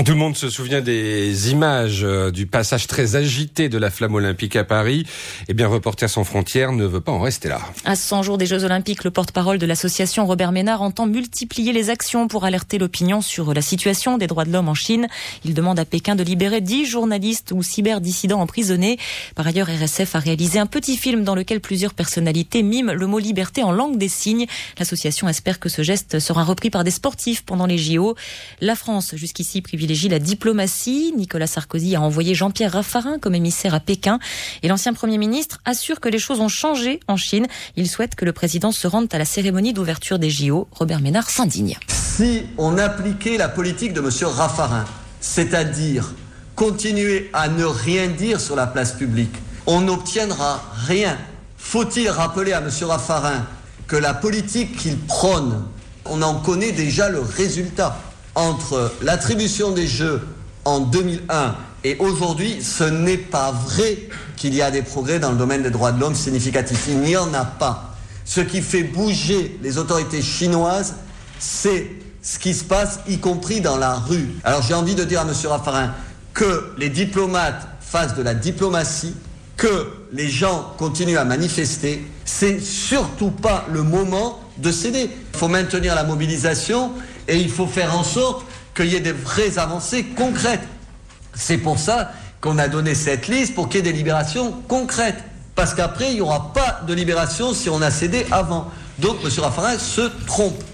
Tout le monde se souvient des images du passage très agité de la flamme olympique à Paris. Eh bien, Reporters sans frontières ne veut pas en rester là. À 100 jours des Jeux Olympiques, le porte-parole de l'association Robert Ménard entend multiplier les actions pour alerter l'opinion sur la situation des droits de l'homme en Chine. Il demande à Pékin de libérer 10 journalistes ou cyberdissidents emprisonnés. Par ailleurs, RSF a réalisé un petit film dans lequel plusieurs personnalités miment le mot liberté en langue des signes. L'association espère que ce geste sera repris par des sportifs pendant les JO. La France, jusqu'ici, privilégie la diplomatie. Nicolas Sarkozy a envoyé Jean-Pierre Raffarin comme émissaire à Pékin. Et l'ancien Premier ministre assure que les choses ont changé en Chine. Il souhaite que le président se rende à la cérémonie d'ouverture des JO. Robert Ménard s'indigne. Si on appliquait la politique de M. Raffarin, c'est-à-dire continuer à ne rien dire sur la place publique, on n'obtiendra rien. Faut-il rappeler à M. Raffarin que la politique qu'il prône, on en connaît déjà le résultat. Entre l'attribution des Jeux en 2001 et aujourd'hui, ce n'est pas vrai qu'il y a des progrès dans le domaine des droits de l'homme significatifs. Il n'y en a pas. Ce qui fait bouger les autorités chinoises, c'est ce qui se passe, y compris dans la rue. Alors j'ai envie de dire à M. Raffarin que les diplomates fassent de la diplomatie, que les gens continuent à manifester. C'est surtout pas le moment de céder. Il faut maintenir la mobilisation et il faut faire en sorte qu'il y ait des vraies avancées concrètes. C'est pour ça qu'on a donné cette liste pour qu'il y ait des libérations concrètes. Parce qu'après, il n'y aura pas de libération si on a cédé avant. Donc, M. Raffarin se trompe.